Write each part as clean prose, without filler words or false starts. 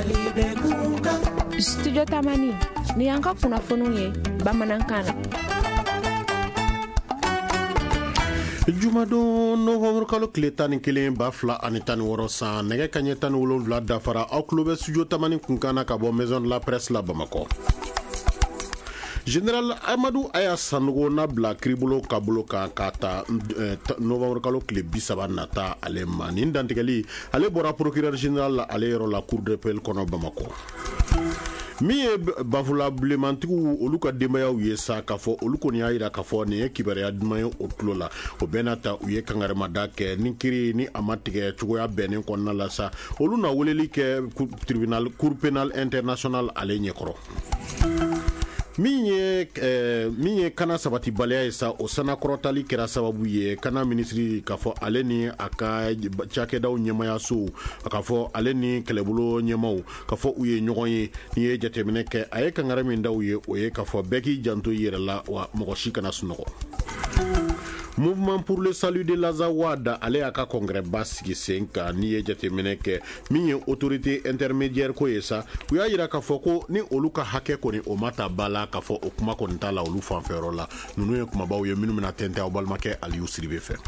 Studio Tamani ni yanka kunnafoniw ye bamanankan na. Jumadon Novembre kalo tile 11 ba fila ani 16 san nɛgɛ kaɲɛ 17 dafara aw tulo bɛ Studio Tamani kunkana ka bɔ Maison de la Presse la Bamako. Général Amadou Aya Sanogo na bila kiribolo kabolo kan ka ta Novembre kalo tile 30 nata ale ma nin dantigɛli ale bɔra procureur général la ale yɔrɔ la cour d'appel kɔnɔ Bamako. Mi ye bafula bilemantigiw olu ka denbayaw ye sa k'a fɔ olu kɔni y'a yira k'a fɔ nin ye kibaruya duman ye o tulo la o bɛɛ n'a ta u ye kangaremada kɛ ni kiri ni a ma tigɛ cogoya bɛnnen kɔnɔna la sa olu na weleli kɛ tribunal cour pénal international ale ɲɛkɔrɔ. Min ye kana sabati baliya ye sa o sana kɔrɔtali kɛra sababu ye kana ministri k'a fɔ ale ni a ka cakɛdaw ɲɛmayaso k'a fɔ ale ni kɛlɛbolo ɲɛmaw k'a fɔ u ye ɲɔgɔn ye ni ye jateminɛ kɛ a ye kangara min da u ye o ye k'a fɔ bɛɛ k'i janto i yɛrɛ la wa mɔgɔ si kana sunɔgɔ. Mouvement pour le salut de l'Azawad ale y'a ka congrès ba sigi sen kan ni ye jateminɛ kɛ min ye autorité intermédiaire ko ye sa u y'a yira k'a fɔ ko ni olu ka hakɛ kɔni o ma ta ba la k'a fɔ o kuma kɔni t'a la olu fanfɛyɔrɔ la ninnu ye kumabaw ye minnu bɛna tɛntɛn aw balimakɛ Aliyu Siribe fɛ.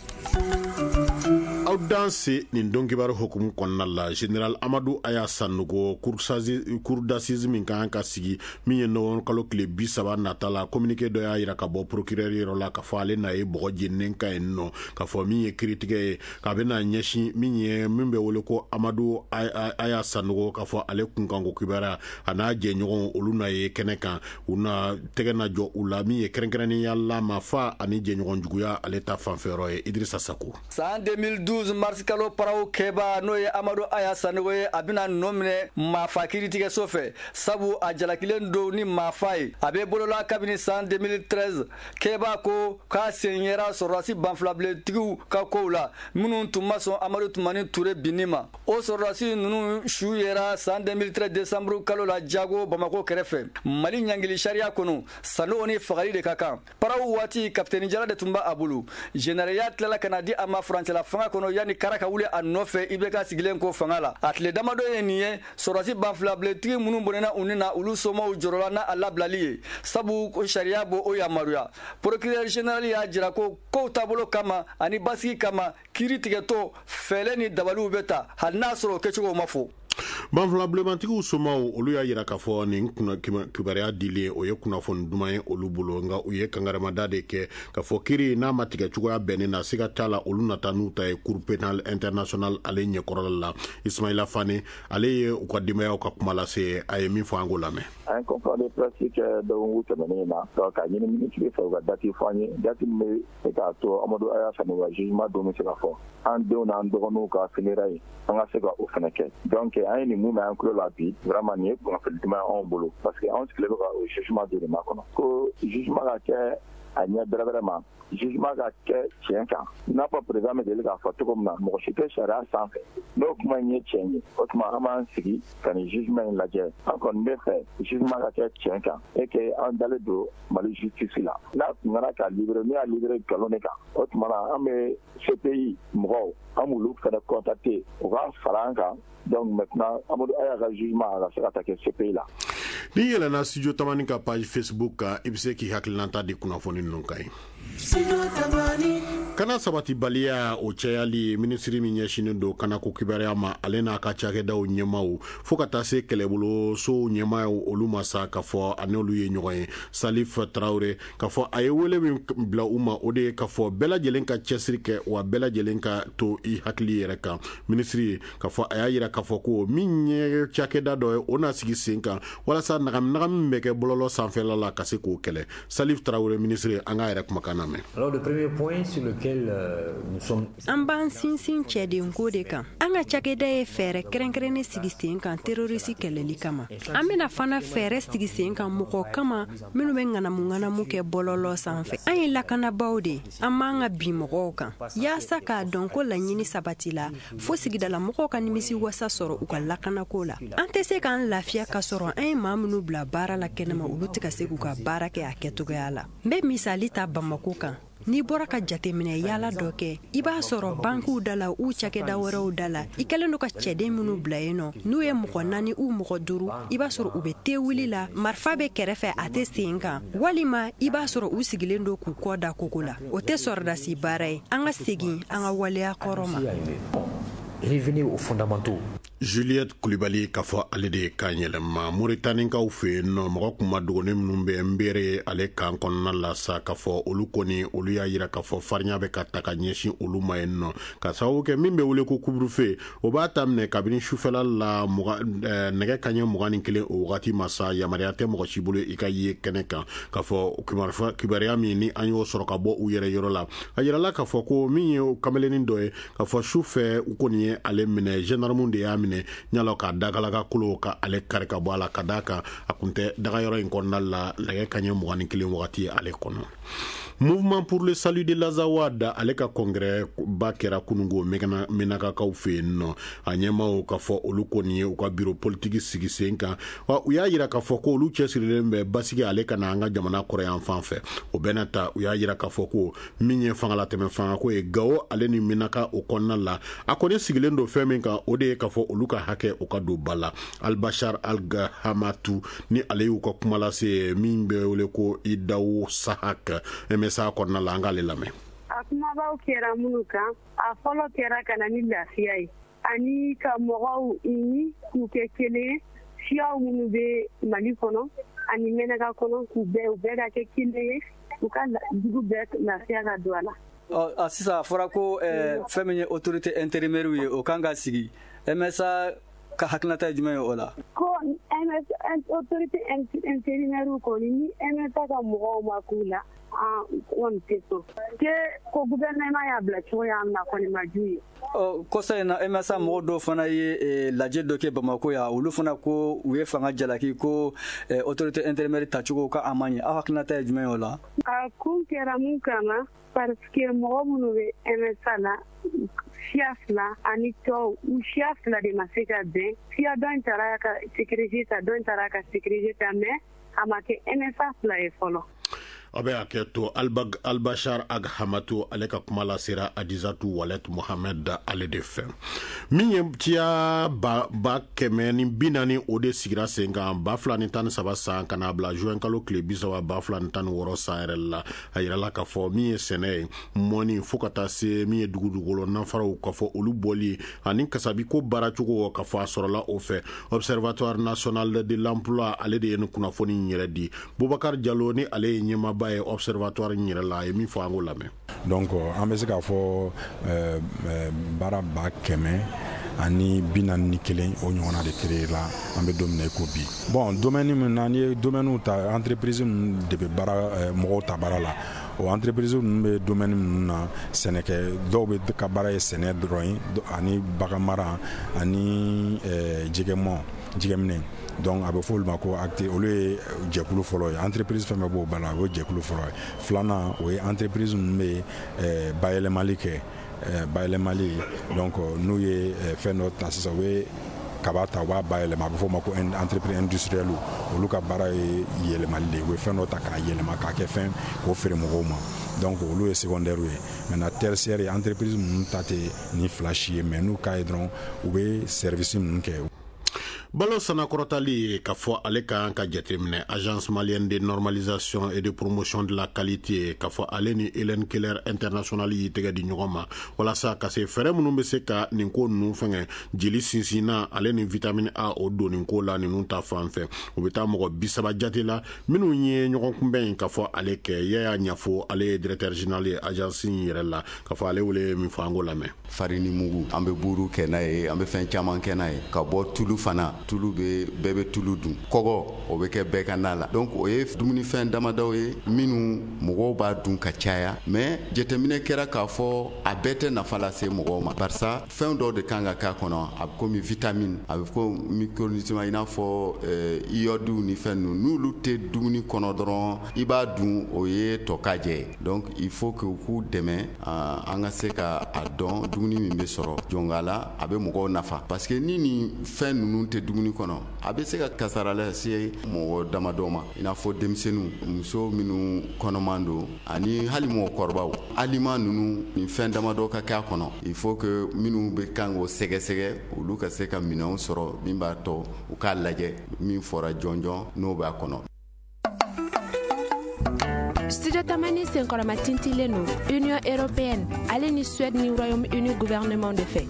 Aw danse nin donkibaru hukumu kɔnɔna la Général Amadou Aya Sanogo cour d'assises min kan ka sigi min ye Novembre kalo tile 30 nata la communiqué dɔ y'a yira ka bɔ procureur yɔrɔ la k'a fɔ ale na ye bɔgɔ jeninen ka yen nɔ k'a fɔ min ye kiritigɛ ye k'a bɛna ɲɛsin min bɛ wele ko Amadou Aya Sanogo k'a fɔ ale kunkanko kibaruya a n'a jɛɲɔgɔn olu na ye kɛnɛ kan u na tɛgɛ na jɔ u la min ye kɛrɛnkɛrɛnnenya la ma fa ani jɛɲɔgɔn juguya ale ta fanfɛyɔrɔ ye Idrissa Sakou. San 2012 mars kalo paraw kɛba n'o ye Amadou Aya Sanogo ye a bɛna nɔ minɛ maafa kiiritigɛso fɛ sabu a jalakilen don ni maafa ye a bɛ bolola kabini san 2013 kɛba ko k'a sen yera sɔrɔdasi banfilabiletigiw ka kow la minnu tun ma sɔn Amadou Tumani Ture binni ma o sɔrɔdasi ninnu su yera san 2013 décembre kalo la Jago Bamako kɛrɛfɛ Mali ɲangili sariya kɔnɔ Sanogo ni fagali de ka kan paraw waati kapitɛni Jara de tun b'a bolo généraliya tilala ka na di a ma furancɛla fanga kɔnɔ yani kara ka wuli a nɔfɛ i bɛ ka sigilen ko fanga la a tile damadɔ ye nin ye sɔrɔdasi banfilabiletigi minnu bɔnɛna u ni na olu somaw jɔrɔla n'a a labilali ye sabu sariya b'o o yamaruya procureur général y'a jira ko kow taabolo kama ani basigi kama kiiri tigɛtɔ fɛlɛ ni dabaliw bɛ ta hali n'a sɔrɔ o kɛcogo ma fo. Banfula bilemantigiw somaw olu y'a yira k'a fɔ nin kibaruya dilen o ye kunnafoni duman ye olu bolo nka u ye kangaremada de kɛ k'a fɔ kiri n'a ma tigɛ cogoya bɛnnen na siga t'a la olu nata n'u ta ye cour pénal international ale ɲɛkɔrɔla la Ismaïla Fane ale ye u ka denbayaw ka kuma lase a ye min fɔ an k'o lamɛn. An ye conférence de presse kɛ dɔgɔkun tɛmɛnen na ka ɲini ministre fɛ u ka date fɔ an ye date min bɛ k'a to Amadou Aya Sanogo ka jugement don bɛ se ka fɔ an denw n'an dɔgɔninw ka finira ye an ka se ka o fɛnɛ kɛ donc an ye nin mun bɛ an tulo la bi vraiment nin ye kunnafoni duman ye anw bolo parce que anw sigilen bɛ ka o jugement de ma kɔnɔ ko jugement ka kɛ a ɲɛ bɛrɛbɛrɛ ma jugement ka kɛ tiɲɛ kan n'a fɔ président bɛ deli k'a fɔ cogo min na mɔgɔ si tɛ sariya sanfɛ n'o kuma in ye tiɲɛ ye o tuma an b'an sigi ka nin jugement in lajɛ an kɔni bɛ fɛ jugement ka kɛ tiɲɛ kan et que an dalen don Mali justice la n'a tun nana ka libérer n'u y'a libérer nkalon de kan o tuma na an bɛ CPI mɔgɔw an b'olu fɛnɛ contacter u ka fara an kan donc maintenant Amadou Aya ka jugement a ka se ka ta kɛ CPI la. Ni yɛlɛnna Studio Tamani ka page Facebook kan i bɛ se k'i hakilinata di kunnafoni ninnu kan ye. Kana sabati baliya o cɛyali ministri min ɲɛsinen don kana ko kibaruya ma ale n'a ka cakɛdaw ɲɛmaw fo ka taa se kɛlɛbolo so ɲɛmaw olu ma sa k'a fɔ a n'olu ye ɲɔgɔn ye Salif Traoré k'a fɔ a ye wele min bila u ma o de ye k'a fɔ bɛɛ lajɛlen ka cɛsiri kɛ wa bɛɛ lajɛlen ka to i hakili yɛrɛ kan ministri k'a fɔ a y'a yira k'a fɔ ko min ye cakɛda dɔ ye o n'a sigi sen kan walasa nagami min bɛ kɛ bɔlɔlɔ sanfɛla la ka se k'o kɛlɛ Salif Traoré ministri an ka yɛrɛ kumakan na. Alors le premier point sur lequel nous sommes an b'an sinsin cɛdenko de kan an ka cakɛda ye fɛɛrɛ kɛrɛnkɛrɛnnen sigi sen kan terrorisi kɛlɛli kama an bɛna fana fɛɛrɛ sigi sen kan mɔgɔ kama minnu bɛ ŋanamu kɛ bɔlɔlɔ sanfɛ an ye lakanabaw de an b'an ka bin mɔgɔw kan yaasa k'a dɔn ko laɲini sabati la fo sigidala mɔgɔw ka nimisi wasa sɔrɔ u ka lakanako la an tɛ se k'an lafiya ka sɔrɔ an ye maa minnu bila baara la kɛnɛma olu tɛ ka se k'u ka baara kɛ a kɛtogoya la n bɛ misali ta Bamako kan n'i bɔra ka jateminɛ yala dɔ kɛ i b'a sɔrɔ bankiw da la u cakɛda wɛrɛw da la i kɛlen do ka cɛden minnu bila yen nɔ n'u ye mɔgɔ 4 u mɔgɔ 5 i b'a sɔrɔ u bɛ te wuli la marifa bɛ kɛrɛfɛ a tɛ sen kan walima i b'a sɔrɔ u sigilen do k'u kɔ da kogo la o tɛ sɔrɔdasi baara ye an ka segin an ka waleya kɔrɔ ma. Revenez aux fondamentaux. Juliette Koulibaly k'a fɔ ale de ka yɛlɛma Mauritanienkaw fɛ yen nɔ mɔgɔ kuma dɔgɔnin minnu bɛ nbere ale kan kɔnɔna la sa k'a fɔ olu kɔni olu y'a yira k'a fɔ farinya bɛ ka ta ka ɲɛsin olu ma yen nɔ ka sababu kɛ min bɛ wele ko couvre-feu o b'a daminɛ kabini sufɛla la nɛgɛ kanɲɛ 21 o wagati ma sa yamaruya tɛ mɔgɔ si bolo i ka ye kɛnɛ kan k'a fɔ kibaruya min ni an y'o sɔrɔ ka bɔ u yɛrɛ yɔrɔ la a yirala k'a fɔ ko min ye kamalenin dɔ ye k'a fɔ sufɛ u kɔni ye ale minɛ gendarmew de y'a minɛ ɲala ka dagalaka kolo ka ale kari ka bɔ a la ka da kan a kun tɛ dagayɔrɔ in kɔnɔna la nɛgɛ kanɲɛ 21 wagati ale kɔnɔ. Mouvement pour le salut de l'Azawad ale ka congrès ba kɛra kunungo menakakaw fɛ yen nɔ a ɲɛmaw k'a fɔ olu kɔni ye u ka bureau politique sigi sen kan u y'a yira k'a fɔ ko olu cɛsirilen bɛ basigi ale ka na an ka jamana kɔrɔ yan fan fɛ o bɛɛ na ta u y'a yira k'a fɔ ko min ye fangalatɛmɛ fanga ko ye Gao ale ni Menaka o kɔnɔna la a kɔni sigilen do fɛn min kan o de ye k'a fɔ olu ka hakɛ o ka don ba la Albachar Al-Hamatu ni ale y'u ka kuma lase min bɛ wele ko Idaou Sahak MSA kɔnɔna la an k'ale lamɛn. A kumabaw kɛra minnu kan a fɔlɔ kɛra ka na ni lafiya ye ani ka mɔgɔw ɲini k'u kɛ kelen siyaw minnu bɛ Mali kɔnɔ ani Menaka kɔnɔ u bɛɛ ka kɛ kelen ye u ka dugu bɛɛ lafiya ka don a la. Sisan a fɔra ko fɛn min ye autorité intérimaire ye o kan ka sigi MSA ka hakilinata ye jumɛn ye o la. Ko autorité intérimaire kɔni ni MSA ka mɔgɔw ma k'u la on tɛ so ke ko gouvernement y'a bila cogoya min na kɔni ma ju ye. Kɔsa in na MSA mɔgɔ dɔw fana ye lajɛ dɔ kɛ Bamako yan olu fana ko u ye fanga jalaki ko autorité intérimaire tacogo ka a ma ɲɛ aw hakilinata ye jumɛn ye o la. A kun kɛra mun kama parce que mɔgɔ minnu bɛ MSA la siya 2 ani tɔw u siya 2 de ma se ka bɛn siya dɔ in taara ka sécurité ta dɔ in taara ka sécurité ta mais a ma kɛ MSA 2 ye fɔlɔ. a bɛ a kɛ to Albachar Al-Hamatu ale ka kuma la sera Adizatu Walet Mohamed ale de fɛ min ye ciya ba 140 o de sigira sen kan 2013 san kana bila juin kalo tile 2016 san yɛrɛ la a yirala k'a fɔ min ye sɛnɛ ye mɔni fo ka taa se min ye dugudugukolo nafaraw k'a fɔ olu bɔli ani kasabiko baaracogo k'a fɔ a sɔrɔla o fɛ Observatoire national de l'emploi ale de ye ni kunnafoni yɛrɛ di Boubacar Diallo ni ale ye ɲɛmaaba ye observatoire yɛrɛ la a ye min fɔ an k'o lamɛn. Donc an bɛ se k'a fɔ baara 100 ani 41 o ɲɔgɔnna de créé la an bɛ don min na i ko bi. Bon domaine min na ni ye domaine ta entreprise de bɛ baara mɔgɔw ta baara la o entreprise ninnu bɛ domaine minnu na sɛnɛkɛ dɔw bɛ ka baara ye sɛnɛ dɔrɔn ye ani bagan mara ani jɛgɛminɛ donc a bɛ fɔ olu ma ko acte olu ye jɛkulu fɔlɔ ye entreprise fɛn bɛɛ b'o bala o ye jɛkulu fɔlɔ ye filanan o ye entreprise ninnu bɛ bayɛlɛmali kɛ bayɛlɛmali donc n'u ye fɛn dɔ ta sisan u ye kaba ta u b'a bayɛlɛma a bɛ fɔ o ma ko entreprise industrielle olu ka baara ye yɛlɛmali de ye u ye fɛn dɔ ta k'a yɛlɛma k'a kɛ fɛn k'o feere mɔgɔw ma donc olu ye secondaire ye maintenant tertiaire ye entreprise ninnu ta tɛ ni fila si ye mais n'u ka ye dɔrɔn u bɛ service ninnu kɛ. Balo sanakɔrɔtali k'a fɔ ale ka ka jateminɛ agence malienne de normalisation et de promotion de la qualité k'a fɔ ale ni Hélène Keller international y'i tɛgɛ di ɲɔgɔn ma walasa ka se fɛɛrɛ minnu bɛ se ka nin ko ninnu fɛngɛ jeli sinsinna ale ni vitamine A o don nin ko la ninnu ta fan fɛ u bɛ taa mɔgɔ 30 jate la minnu ye ɲɔgɔn kunbɛn in k'a fɔ ale kɛ yaya ɲɛfɔ ale ye directeur général ye agence in yɛrɛ la k'a fɔ ale wele min fɔ an k'o lamɛn. Farini mugu an bɛ buru kɛ n'a ye an bɛ fɛn caman kɛ n'a ye ka bɔ tulu fana tulu bɛɛ bɛ tulu dun kɔgɔ o bɛ kɛ bɛɛ ka na la donc o ye dumunifɛn damadaw ye minnu mɔgɔw b'a dun ka caya mais jateminɛ kɛra k'a fɔ a bɛɛ tɛ nafa lase mɔgɔw ma barisa fɛn dɔw de kan ka k'a kɔnɔ a bɛ komi vitamine a bɛ ko micronutriments i n'a fɔ iode ni fɛn ninnu n'olu tɛ dumuni kɔnɔ dɔrɔn i b'a dun o ye tɔkajɛ ye donc il faut que u k'u dɛmɛ an ka se ka a dɔn dumuni min bɛ sɔrɔ jɔnka la a bɛ mɔgɔw nafa parce que ni nin fɛn ninnu tɛ dumuni dumuni kɔnɔ a bɛ se ka kasara lase mɔgɔ damadɔ ma i n'a fɔ denmisɛnninw muso minnu kɔnɔman don ani hali mɔgɔkɔrɔbaw aliment ninnu ni fɛn damadɔ ka kɛ a kɔnɔ il faut que minnu bɛ kan k'o sɛgɛsɛgɛ olu ka se ka minɛnw sɔrɔ min b'a tɔ u k'a lajɛ min fɔra jɔnjɔn n'o b'a kɔnɔ. Studio Tamani senkɔrɔma tintilen no Union Européenne ale ni Suède ni Royaume-Uni gouvernement de fait.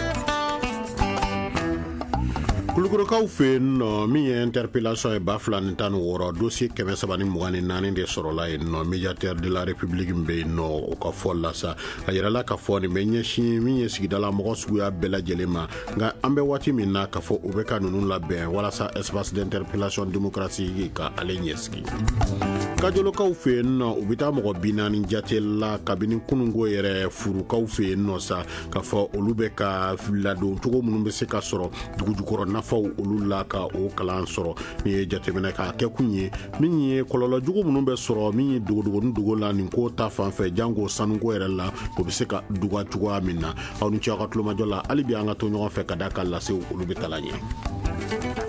Kulukorokaw fɛ yen nɔ min ye interpellation ye 2016 dossier 324 de sɔrɔla yen nɔ médiateur de la république bɛ yen nɔ o ka fɔ la sa a yirala ka fɔ nin bɛ ɲɛsin min ye sigidala mɔgɔ suguya bɛɛ lajɛlen ma nka an bɛ waati min na ka fɔ u bɛ ka ninnu labɛn walasa espace d'interpellation démocratique ka ale ɲɛsigi. Kajolokaw fɛ yen nɔ u bɛ taa mɔgɔ 40 jate la kabini kunungo yɛrɛ furukaw fɛ yen nɔ sa ka fɔ olu bɛ ka ladon cogo minnu bɛ se ka sɔrɔ dugujukɔrɔ nafaw olu la ka o kalan sɔrɔ ni ye jateminɛ ka kɛ kun ye min ye kɔlɔlɔ jugu minnu bɛ sɔrɔ min ye dogo la nin ko ta fanfɛ jango sanuko yɛrɛ la o bɛ se ka duga cogoya min na aw ni ce aw ka tulomajɔ la hali bi an ka to ɲɔgɔn fɛ ka da ka lase olu bɛ taala ɲɛ.